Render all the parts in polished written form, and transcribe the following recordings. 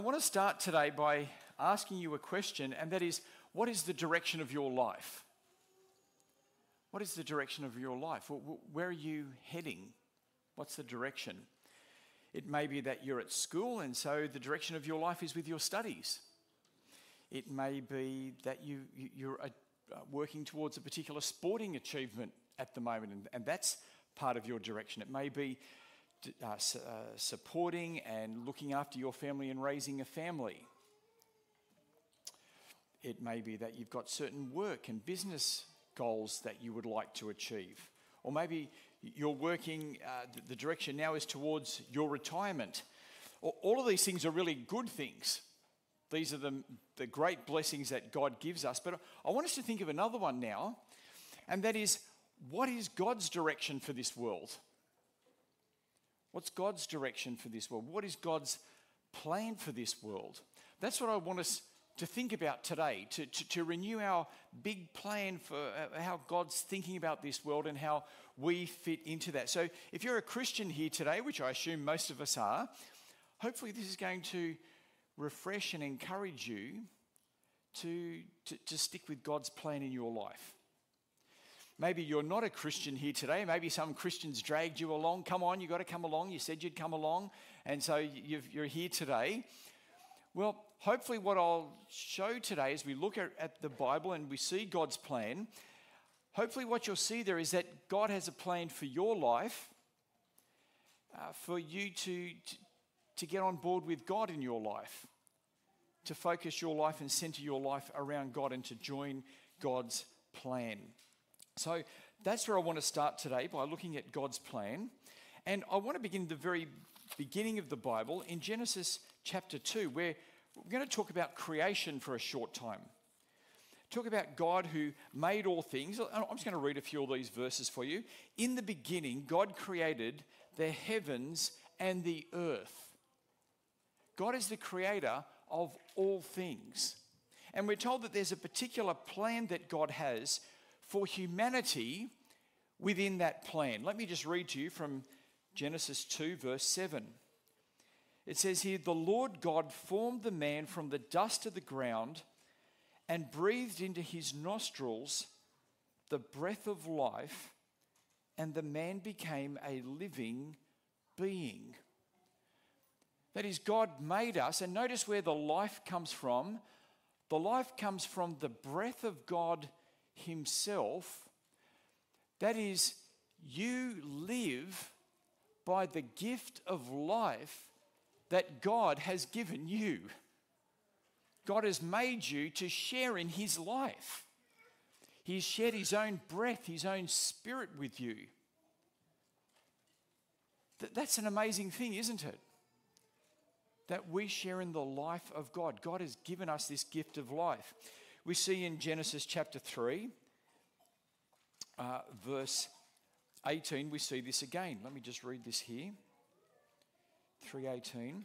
I want to start today by asking you a question, and that is, what is the direction of your life? What is the direction of your life? Where are you heading? What's the direction? It may be that you're at school, and so the direction of your life is with your studies. It may be that you're working towards a particular sporting achievement at the moment, and that's part of your direction. It may be supporting and looking after your family and raising a family. It may be that you've got certain work and business goals that you would like to achieve. Or maybe you're working, the direction now is towards your retirement. All of these things are really good things. These are the great blessings that God gives us. But I want us to think of another one now, and that is, what is God's direction for this world? What's God's direction for this world? What is God's plan for this world? That's what I want us to think about today, to renew our big plan for how God's thinking about this world and how we fit into that. So if you're a Christian here today, which I assume most of us are, hopefully this is going to refresh and encourage you to stick with God's plan in your life. Maybe you're not a Christian here today. Maybe some Christians dragged you along. Come on, you've got to come along. You said you'd come along, and so you're here today. Well, hopefully what I'll show today as we look at the Bible and we see God's plan, hopefully what you'll see there is that God has a plan for your life, for you to get on board with God in your life, to focus your life and center your life around God and to join God's plan. So that's where I want to start today, by looking at God's plan. And I want to begin the very beginning of the Bible in Genesis chapter 2, where we're going to talk about creation for a short time. Talk about God who made all things. I'm just going to read a few of these verses for you. In the beginning, God created the heavens and the earth. God is the creator of all things. And we're told that there's a particular plan that God has for humanity within that plan. Let me just read to you from Genesis 2, verse 7. It says here, "The Lord God formed the man from the dust of the ground and breathed into his nostrils the breath of life, and the man became a living being." That is, God made us, and notice where the life comes from. The life comes from the breath of God Himself. That is, you live by the gift of life that God has given you. God has made you to share in His life. He's shared His own breath, His own spirit with you. That's an amazing thing, isn't it? That we share in the life of God. God has given us this gift of life. We see in Genesis chapter 3, verse 18, we see this again. Let me just read this here. 3:18.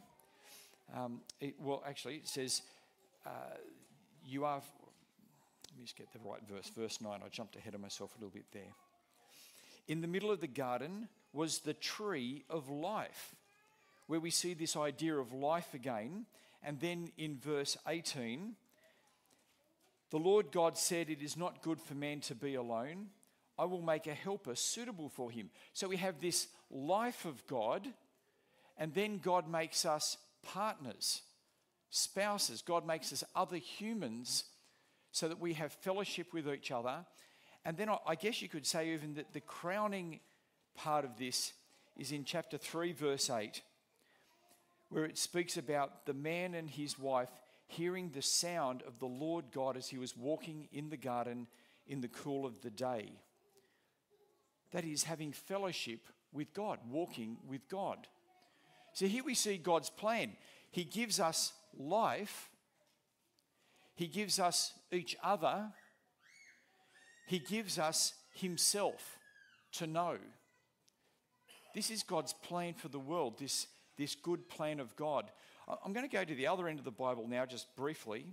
It says, you are... Let me just get the right verse. Verse 9, I jumped ahead of myself a little bit there. "In the middle of the garden was the tree of life," where we see this idea of life again. And then in verse 18, "The Lord God said, it is not good for man to be alone. I will make a helper suitable for him." So we have this life of God, and then God makes us partners, spouses. God makes us other humans so that we have fellowship with each other. And then I guess you could say even that the crowning part of this is in chapter 3, verse 8, where it speaks about the man and his wife hearing the sound of the Lord God as he was walking in the garden in the cool of the day. That is, having fellowship with God, walking with God. So here we see God's plan. He gives us life. He gives us each other. He gives us Himself to know. This is God's plan for the world, this good plan of God. I'm going to go to the other end of the Bible now, just briefly,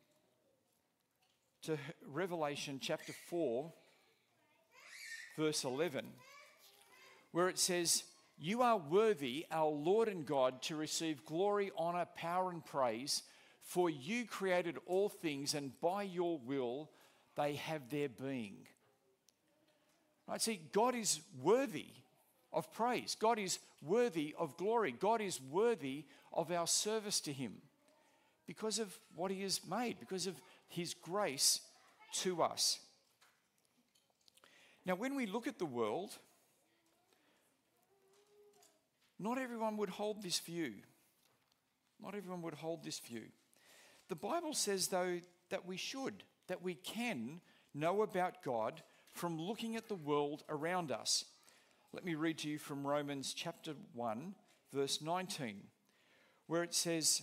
to Revelation chapter 4, verse 11, where it says, You are worthy, our Lord and God, to receive glory, honor, power, and praise, for you created all things, and by your will they have their being. Right? See, God is worthy of praise. God is worthy of glory. God is worthy of our service to him because of what he has made, because of his grace to us. Now, when we look at the world, not everyone would hold this view. Not everyone would hold this view. The Bible says, though, that we should, that we can know about God from looking at the world around us. Let me read to you from Romans chapter 1, verse 19, where it says,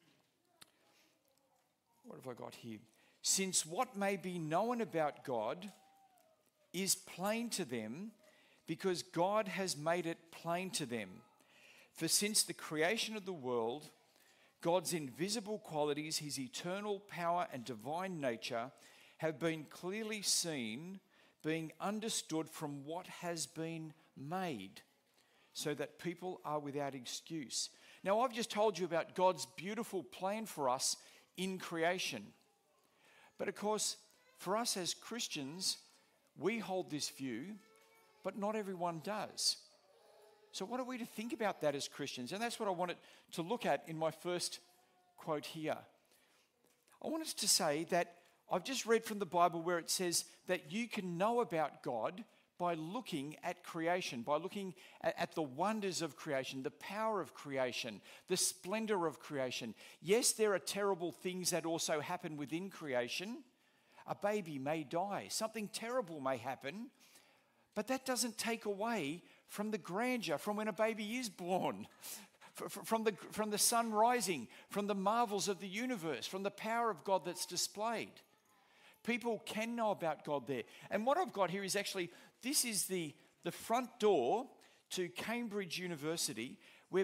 what have I got here? Since what may be known about God is plain to them, because God has made it plain to them. For since the creation of the world, God's invisible qualities, his eternal power and divine nature, have been clearly seen, being understood from what has been made, so that people are without excuse. Now, I've just told you about God's beautiful plan for us in creation. But of course, for us as Christians, we hold this view, but not everyone does. So what are we to think about that as Christians? And that's what I wanted to look at in my first quote here. I want us to say that I've just read from the Bible where it says that you can know about God by looking at creation, by looking at the wonders of creation, the power of creation, the splendor of creation. Yes, there are terrible things that also happen within creation. A baby may die, something terrible may happen, but that doesn't take away from the grandeur, from when a baby is born, from the sun rising, from the marvels of the universe, from the power of God that's displayed. People can know about God there. And what I've got here is actually, this is the front door to Cambridge University, where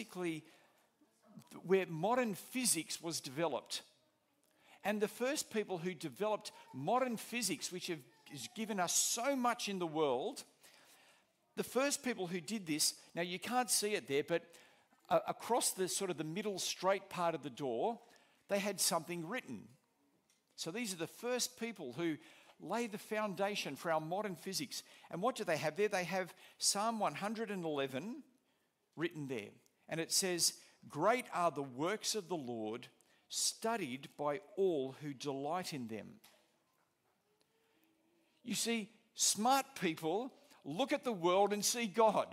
modern physics was developed. And the first people who developed modern physics, which has given us so much in the world, the first people who did this, now you can't see it there, but across the sort of the middle straight part of the door, they had something written. So these are the first people who lay the foundation for our modern physics. And what do they have there? They have Psalm 111 written there. And it says, "Great are the works of the Lord, studied by all who delight in them." You see, smart people look at the world and see God.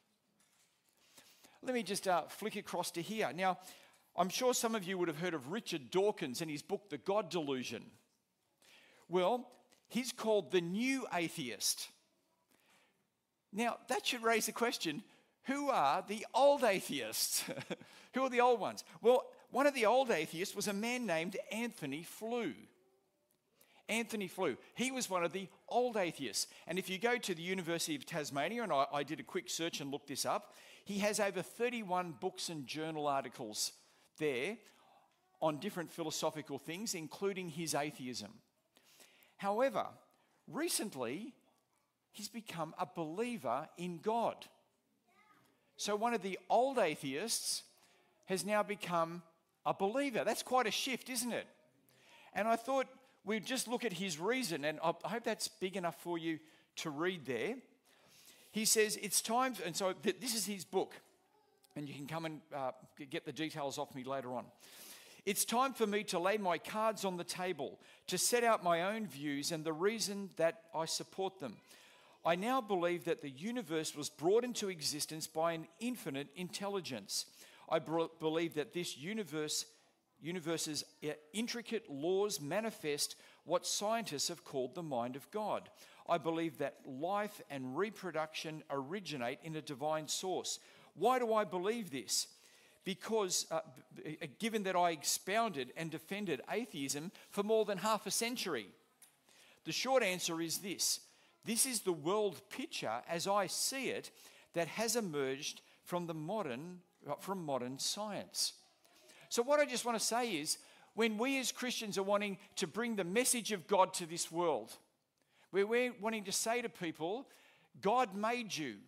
Let me just flick across to here. Now, I'm sure some of you would have heard of Richard Dawkins and his book, The God Delusion. Well, he's called the New Atheist. Now, that should raise the question, who are the old atheists? Who are the old ones? Well, one of the old atheists was a man named Anthony Flew. Anthony Flew. He was one of the old atheists. And if you go to the University of Tasmania, and I did a quick search and looked this up, he has over 31 books and journal articles there on different philosophical things, including his atheism. However, recently, he's become a believer in God. So one of the old atheists has now become a believer. That's quite a shift, isn't it? And I thought we'd just look at his reason, and I hope that's big enough for you to read there. He says, it's time, and so this is his book, and you can come and get the details off me later on. It's time for me to lay my cards on the table, to set out my own views and the reason that I support them. I now believe that the universe was brought into existence by an infinite intelligence. I believe that this universe's intricate laws manifest what scientists have called the mind of God. I believe that life and reproduction originate in a divine source. Why do I believe this? Because given that I expounded and defended atheism for more than half a century. The short answer is this. This is the world picture, as I see it, that has emerged from modern science. So what I just want to say is, when we as Christians are wanting to bring the message of God to this world, where we're wanting to say to people, God made you.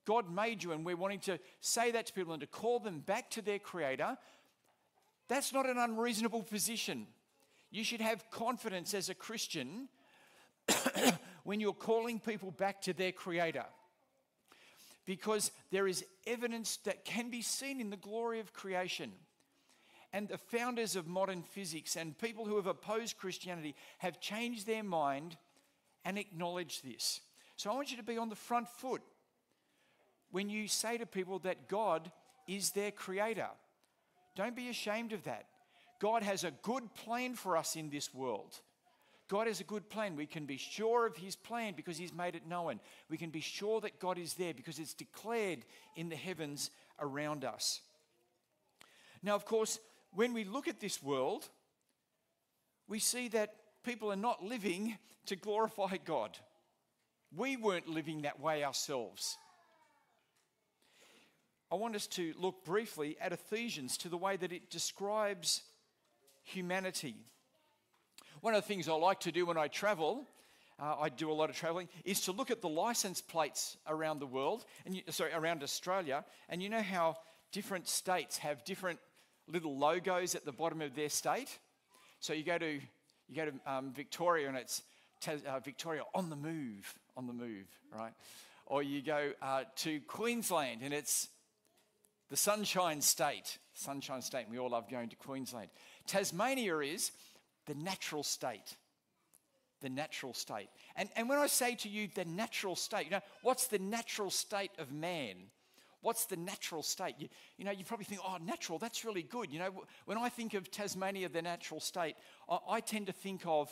God made you, and we're wanting to say that to people and to call them back to their Creator, that's not an unreasonable position. You should have confidence as a Christian when you're calling people back to their Creator, because there is evidence that can be seen in the glory of creation. And the founders of modern physics and people who have opposed Christianity have changed their mind and acknowledged this. So I want you to be on the front foot when you say to people that God is their Creator. Don't be ashamed of that. God has a good plan for us in this world. God has a good plan. We can be sure of His plan because He's made it known. We can be sure that God is there because it's declared in the heavens around us. Now, of course, when we look at this world, we see that people are not living to glorify God. We weren't living that way ourselves. I want us to look briefly at Ephesians, to the way that it describes humanity. One of the things I like to do when I travel, I do a lot of traveling, is to look at the license plates around the world, around Australia, and you know how different states have different little logos at the bottom of their state. So you go to Victoria, and it's Victoria on the move, right? Or you go to Queensland, and it's the Sunshine State. And we all love going to Queensland. Tasmania is the natural state. The natural state. And when I say to you the natural state, what's the natural state of man? What's the natural state? You probably think, oh, natural, that's really good. When I think of Tasmania, the natural state, I tend to think of,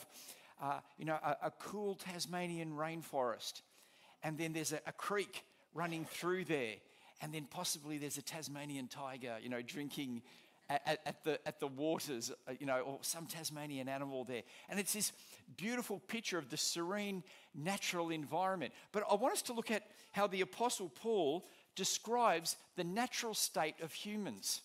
a cool Tasmanian rainforest. And then there's a creek running through there. And then possibly there's a Tasmanian tiger, drinking at the waters, or some Tasmanian animal there. And it's this beautiful picture of the serene natural environment. But I want us to look at how the Apostle Paul describes the natural state of humans.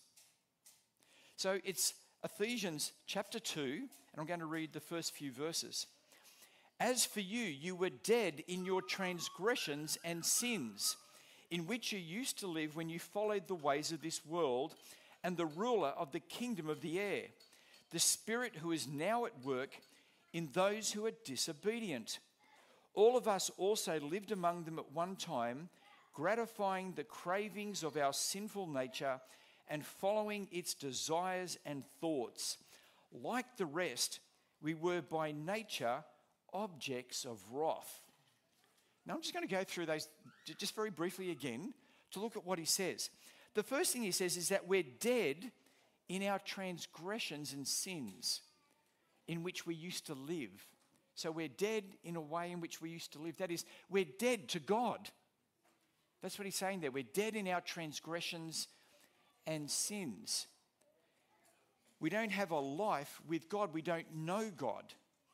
So it's Ephesians chapter 2, and I'm going to read the first few verses. As for you, you were dead in your transgressions and sins, in which you used to live when you followed the ways of this world and the ruler of the kingdom of the air, the spirit who is now at work in those who are disobedient. All of us also lived among them at one time, gratifying the cravings of our sinful nature and following its desires and thoughts. Like the rest, we were by nature objects of wrath. Now I'm just going to go through those just very briefly again to look at what he says. The first thing he says is that we're dead in our transgressions and sins in which we used to live. So we're dead in a way in which we used to live. That is, we're dead to God. That's what he's saying there. We're dead in our transgressions and sins. We don't have a life with God. We don't know God.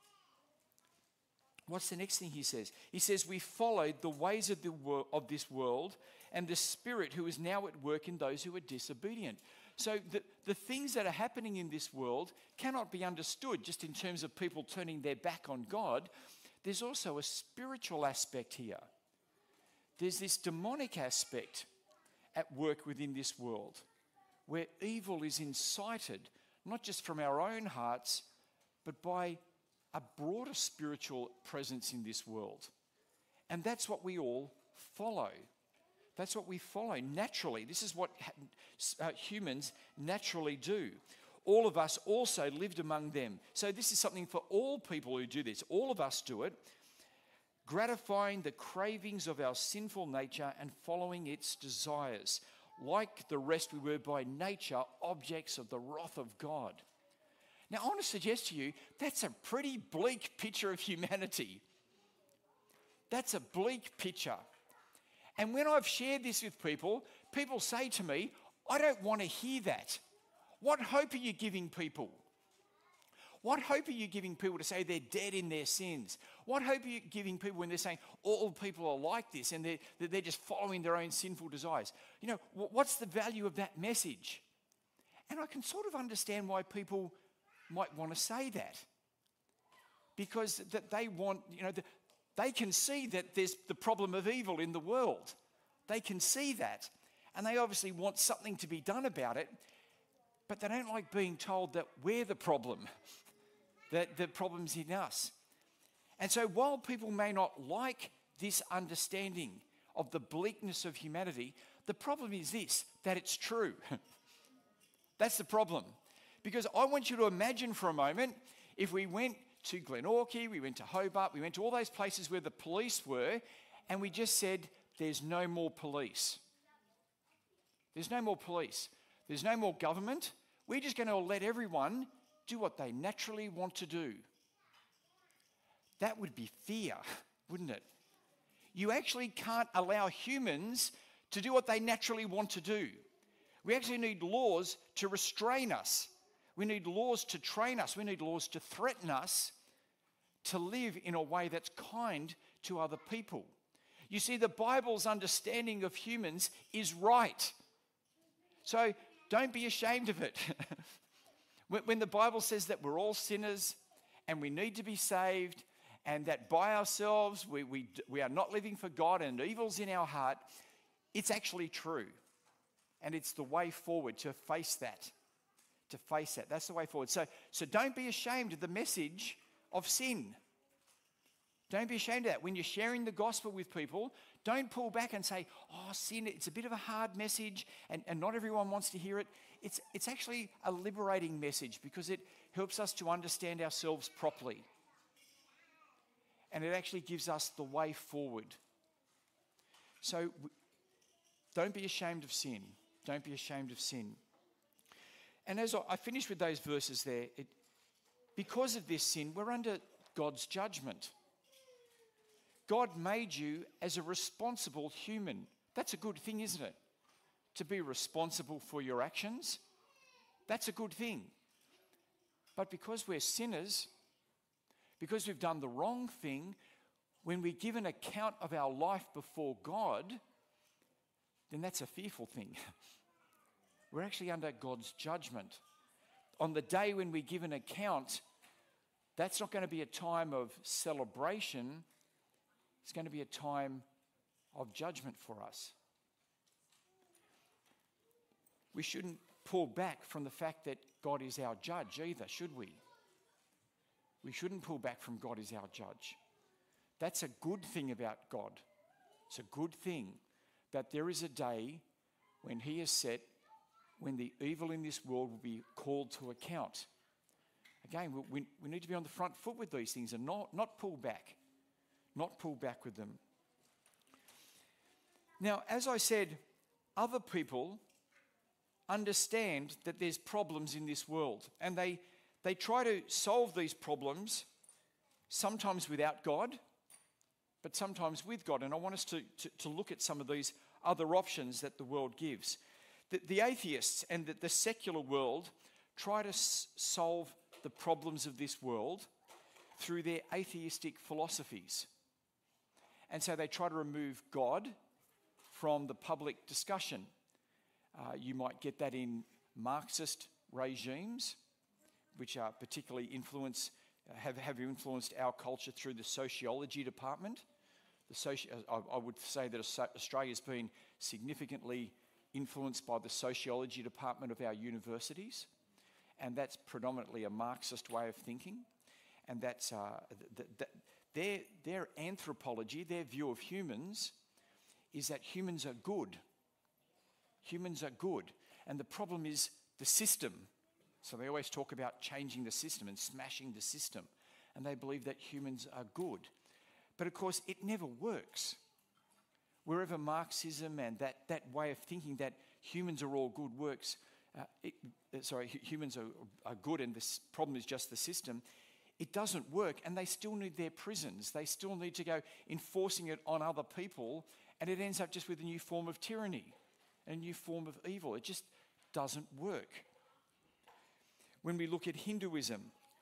What's the next thing he says? He says we followed the ways of this world and the spirit who is now at work in those who are disobedient. So the things that are happening in this world cannot be understood just in terms of people turning their back on God. There's also a spiritual aspect here. There's this demonic aspect at work within this world where evil is incited, not just from our own hearts, but by a broader spiritual presence in this world. And that's what we all follow. That's what we follow naturally. This is what humans naturally do. All of us also lived among them. So this is something for all people who do this. All of us do it, gratifying the cravings of our sinful nature and following its desires. Like the rest, we were by nature objects of the wrath of God. Now, I want to suggest to you, that's a pretty bleak picture of humanity. That's a bleak picture. And when I've shared this with people, people say to me, I don't want to hear that. What hope are you giving people? What hope are you giving people to say they're dead in their sins? What hope are you giving people when they're saying all people are like this and they're just following their own sinful desires? You know, what's the value of that message? And I can sort of understand why people might want to say that. Because that they want, they can see that there's the problem of evil in the world. They can see that, and they obviously want something to be done about it, but they don't like being told that we're the problem, that the problem's in us. And so while people may not like this understanding of the bleakness of humanity, the problem is this, that it's true. That's the problem. Because I want you to imagine for a moment, if we went to Glenorchy, we went to Hobart, we went to all those places where the police were, and we just said, there's no more police. There's no more police. There's no more government. We're just going to let everyone do what they naturally want to do. That would be fear, wouldn't it? You actually can't allow humans to do what they naturally want to do. We actually need laws to restrain us. We need laws to train us. We need laws to threaten us to live in a way that's kind to other people. You see, the Bible's understanding of humans is right. So don't be ashamed of it. When the Bible says that we're all sinners and we need to be saved, and that by ourselves we are not living for God and evil's in our heart, it's actually true. And it's the way forward to face that. To face that. That's the way forward. So don't be ashamed of the message of sin. Don't be ashamed of that. When you're sharing the gospel with people, don't pull back and say, oh, sin, it's a bit of a hard message and not everyone wants to hear it. It's actually a liberating message because it helps us to understand ourselves properly. And it actually gives us the way forward. So don't be ashamed of sin. Don't be ashamed of sin. And as I finish with those verses there, because of this sin, we're under God's judgment. God made you as a responsible human. That's a good thing, isn't it? To be responsible for your actions. That's a good thing. But because we're sinners, because we've done the wrong thing, when we give an account of our life before God, then that's a fearful thing. We're actually under God's judgment. On the day when we give an account, that's not going to be a time of celebration. It's going to be a time of judgment for us. We shouldn't pull back from the fact that God is our judge either, should we? We shouldn't pull back from God as our judge. That's a good thing about God. It's a good thing that there is a day when He has set when the evil in this world will be called to account. Again, we need to be on the front foot with these things and not pull back. Not pull back with them. Now, as I said, other people understand that there's problems in this world, and they try to solve these problems, sometimes without God, but sometimes with God. And I want us to look at some of these other options that the world gives. The atheists and the secular world try to solve the problems of this world through their atheistic philosophies. And so they try to remove God from the public discussion. You might get that in Marxist regimes, which are particularly have influenced our culture through the sociology department. I would say that Australia's been significantly influenced by the sociology department of our universities, and that's predominantly a Marxist way of thinking. And that's their anthropology, their view of humans, is that humans are good. Humans are good, and the problem is the system. So they always talk about changing the system and smashing the system, and they believe that humans are good. But of course, it never works. Wherever Marxism and that way of thinking that humans are all good works, humans are good and this problem is just the system, it doesn't work, and they still need their prisons. They still need to go enforcing it on other people, and it ends up just with a new form of tyranny, a new form of evil. It just doesn't work. When we look at Hinduism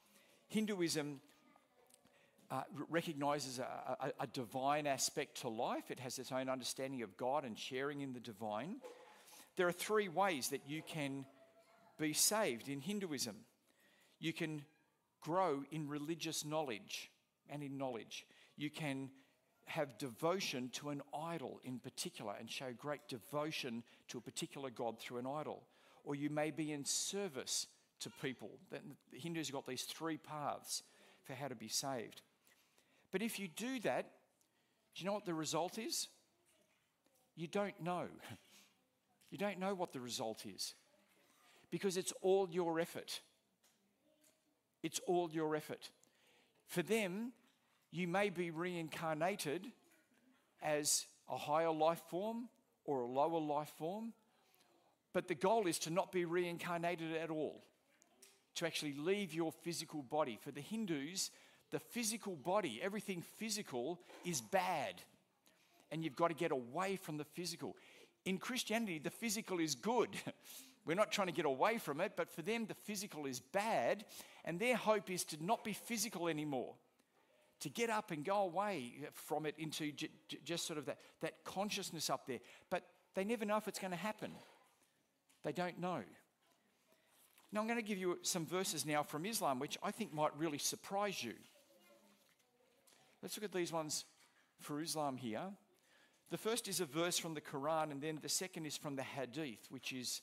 recognises a divine aspect to life. It has its own understanding of God and sharing in the divine. There are three ways that you can be saved in Hinduism. You can grow in religious knowledge and in knowledge. You can have devotion to an idol in particular and show great devotion to a particular god through an idol. Or you may be in service to people. The Hindus have got these three paths for how to be saved. But if you do that, do you know what the result is? You don't know. You don't know what the result is. Because it's all your effort. It's all your effort. For them, you may be reincarnated as a higher life form or a lower life form, but the goal is to not be reincarnated at all, to actually leave your physical body. For the Hindus, the physical body, everything physical is bad, and you've got to get away from the physical. In Christianity, the physical is good. We're not trying to get away from it, but for them, the physical is bad, and their hope is to not be physical anymore, to get up and go away from it into just sort of that consciousness up there. But they never know if it's going to happen. They don't know. Now, I'm going to give you some verses now from Islam, which I think might really surprise you. Let's look at these ones for Islam here. The first is a verse from the Quran, and then the second is from the Hadith, which is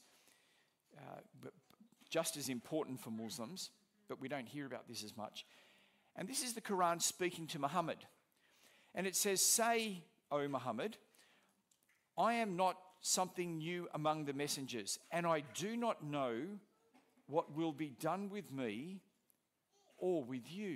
just as important for Muslims, but we don't hear about this as much. And this is the Quran speaking to Muhammad. And it says, "Say, O Muhammad, I am not something new among the messengers, and I do not know what will be done with me or with you.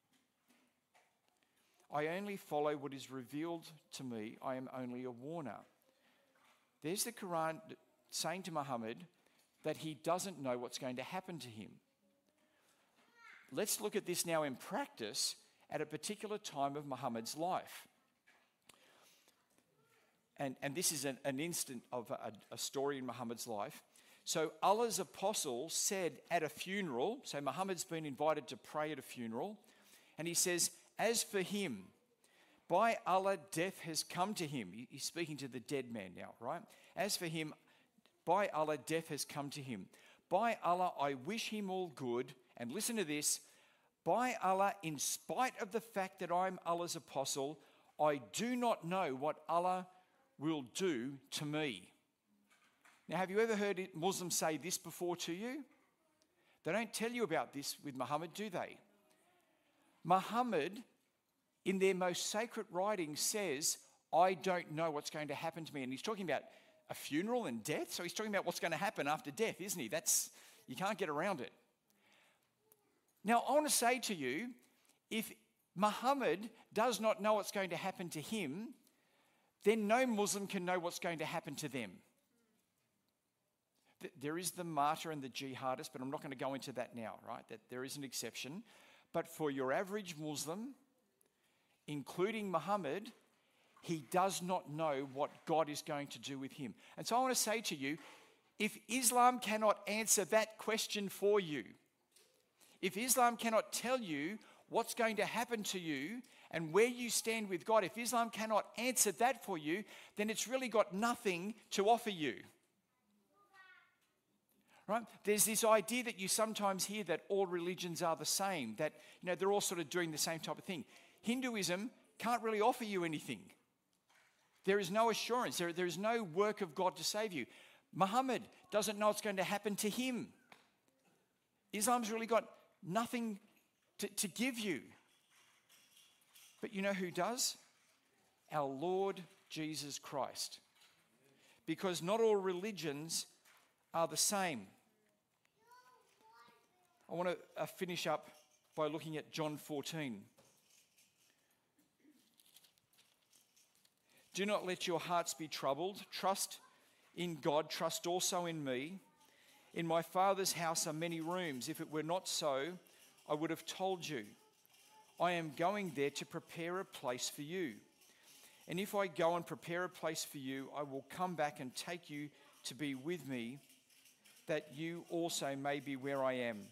I only follow what is revealed to me. I am only a warner." There's the Quran saying to Muhammad that he doesn't know what's going to happen to him. Let's look at this now in practice at a particular time of Muhammad's life. And this is an instant of a story in Muhammad's life. So Allah's apostle said at a funeral, so Muhammad's been invited to pray at a funeral, and he says, "As for him, by Allah, death has come to him." He's speaking to the dead man now, right? "As for him, by Allah, death has come to him. By Allah, I wish him all good." And listen to this. "By Allah, in spite of the fact that I'm Allah's apostle, I do not know what Allah will do to me." Now, have you ever heard Muslims say this before to you? They don't tell you about this with Muhammad, do they? Muhammad, in their most sacred writings, says, "I don't know what's going to happen to me." And he's talking about a funeral and death. So he's talking about what's going to happen after death, isn't he? You can't get around it. Now, I want to say to you, if Muhammad does not know what's going to happen to him, then no Muslim can know what's going to happen to them. There is the martyr and the jihadist, but I'm not going to go into that now, right? That there is an exception. But for your average Muslim, including Muhammad, he does not know what God is going to do with him. And so I want to say to you, if Islam cannot answer that question for you, if Islam cannot tell you what's going to happen to you and where you stand with God, if Islam cannot answer that for you, then it's really got nothing to offer you. Right? There's this idea that you sometimes hear that all religions are the same, that they're all sort of doing the same type of thing. Hinduism can't really offer you anything. There is no assurance. There is no work of God to save you. Muhammad doesn't know what's going to happen to him. Islam's really got nothing to give you. But you know who does? Our Lord Jesus Christ. Because not all religions are the same. I want to finish up by looking at John 14. "Do not let your hearts be troubled. Trust in God. Trust also in me. In my Father's house are many rooms. If it were not so, I would have told you. I am going there to prepare a place for you. And if I go and prepare a place for you, I will come back and take you to be with me, that you also may be where I am.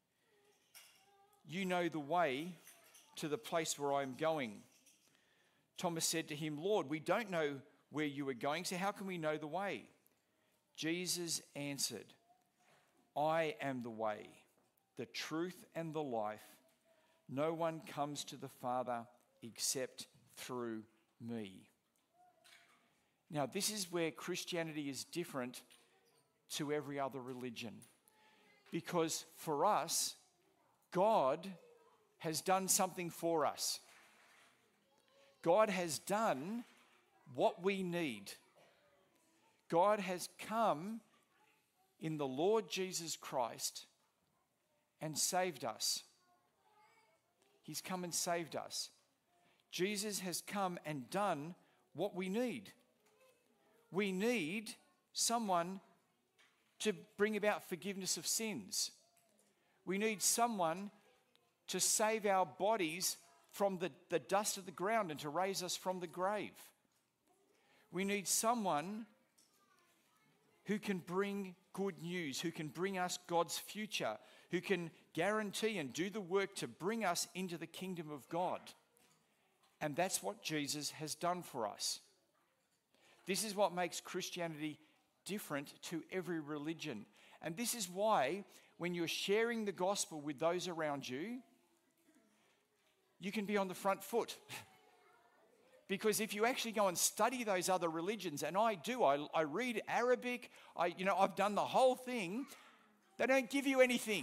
You know the way to the place where I am going." Thomas said to him, "Lord, we don't know where you are going, so how can we know the way?" Jesus answered, "I am the way, the truth, and the life. No one comes to the Father except through me. Now, this is where Christianity is different to every other religion. Because for us, God has done something for us. God has done what we need. God has come in the Lord Jesus Christ and saved us. He's come and saved us. Jesus has come and done what we need. We need someone to bring about forgiveness of sins. We need someone to save our bodies from the dust of the ground and to raise us from the grave. We need someone who can bring good news, who can bring us God's future, who can guarantee and do the work to bring us into the kingdom of God. And that's what Jesus has done for us. This is what makes Christianity different to every religion. And this is why when you're sharing the gospel with those around you, you can be on the front foot. Because if you actually go and study those other religions, and I do, I read Arabic, I've done the whole thing, they don't give you anything.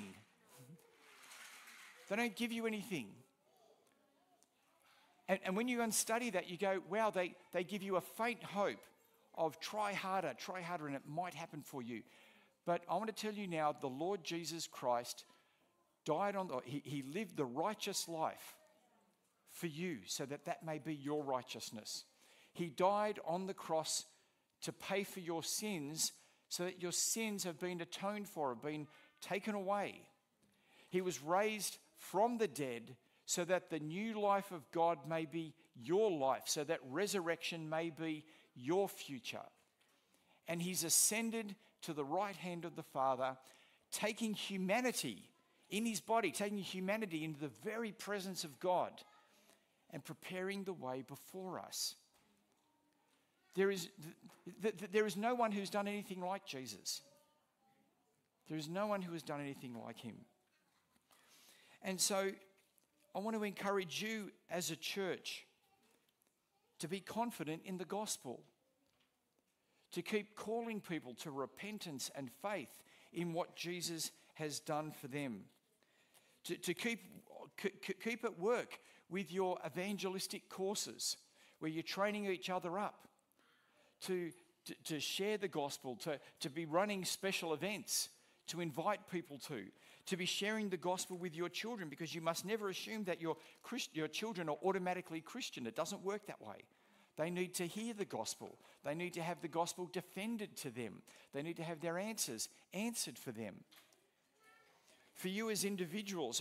They don't give you anything. And when you go and study that, you go, wow, they give you a faint hope of try harder, and it might happen for you. But I want to tell you now, the Lord Jesus Christ died he lived the righteous life for you so that may be your righteousness. He died on the cross to pay for your sins so that your sins have been atoned for, have been taken away. He was raised from the dead so that the new life of God may be your life, so that resurrection may be your future. And he's ascended to the right hand of the Father, taking humanity in his body, taking humanity into the very presence of God and preparing the way before us. There is no one who's done anything like Jesus. There is no one who has done anything like him. And so I want to encourage you as a church to be confident in the gospel, to keep calling people to repentance and faith in what Jesus has done for them, to keep at work with your evangelistic courses where you're training each other up, to share the gospel, to be running special events, to invite people to be sharing the gospel with your children, because you must never assume that your children are automatically Christian. It doesn't work that way. They need to hear the gospel. They need to have the gospel defended to them. They need to have their answers answered for them. For you as individuals,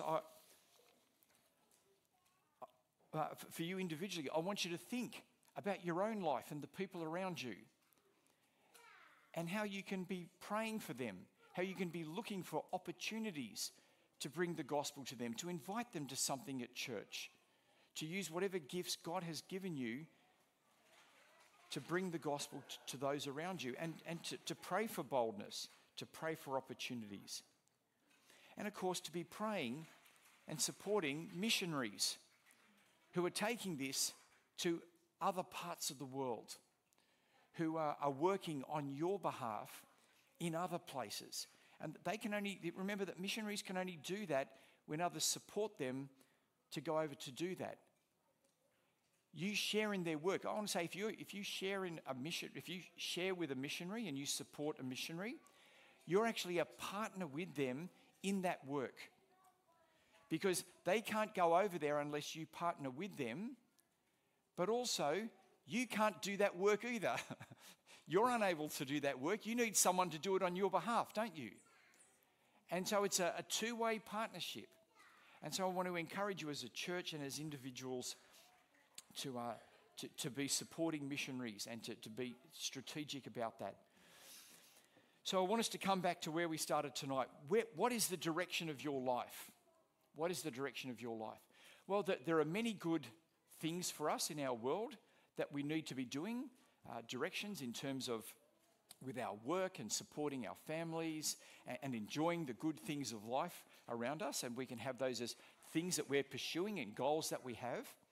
I want you to think about your own life and the people around you and how you can be praying for them, how you can be looking for opportunities to bring the gospel to them, to invite them to something at church, to use whatever gifts God has given you to bring the gospel to those around you, and to pray for boldness, to pray for opportunities. And of course, to be praying and supporting missionaries who are taking this to other parts of the world, who are working on your behalf in other places. And they can only, remember that missionaries can only do that when others support them to go over to do that. You share in their work. I want to say, if you share in a mission, if you share with a missionary and you support a missionary, you're actually a partner with them in that work. Because they can't go over there unless you partner with them, but also you can't do that work either. You're unable to do that work. You need someone to do it on your behalf, don't you? And so it's a two-way partnership. And so I want to encourage you as a church and as individuals to be supporting missionaries and to be strategic about that. So I want us to come back to where we started tonight. What is the direction of your life? What is the direction of your life? Well, there are many good things for us in our world that we need to be doing, directions in terms of with our work and supporting our families and enjoying the good things of life around us. And we can have those as things that we're pursuing and goals that we have.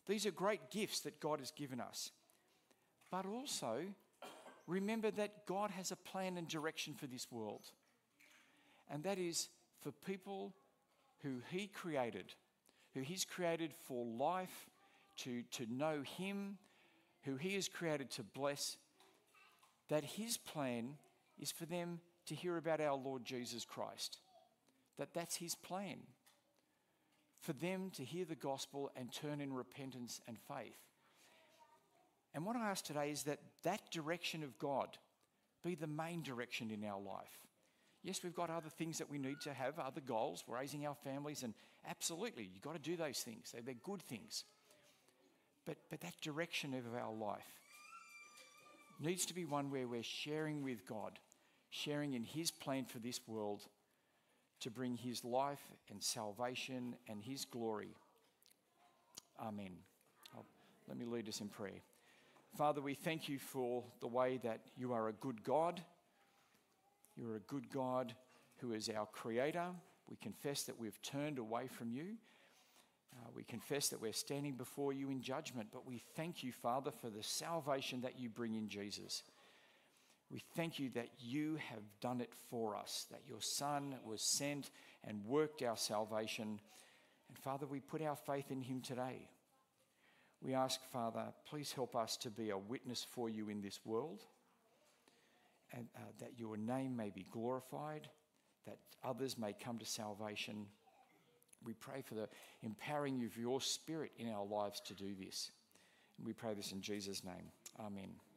These are great gifts that God has given us. But also, remember that God has a plan and direction for this world. And that is for people who He created, who He's created for life, to know Him, who He has created to bless, that His plan is for them to hear about our Lord Jesus Christ. That's His plan. For them to hear the gospel and turn in repentance and faith. And what I ask today is that direction of God be the main direction in our life. Yes, we've got other things that we need to have, other goals, raising our families, and absolutely, you've got to do those things. They're good things. But that direction of our life needs to be one where we're sharing with God, sharing in His plan for this world to bring His life and salvation and His glory. Amen. Let me lead us in prayer. Father, we thank You for the way that You are a good God. You are a good God who is our creator. We confess that we've turned away from You. We confess that we're standing before You in judgment, but we thank You, Father, for the salvation that You bring in Jesus. We thank You that You have done it for us, that Your Son was sent and worked our salvation. And Father, we put our faith in Him today. We ask, Father, please help us to be a witness for You in this world, and that Your name may be glorified, that others may come to salvation. We pray for the empowering of Your Spirit in our lives to do this. And we pray this in Jesus' name. Amen.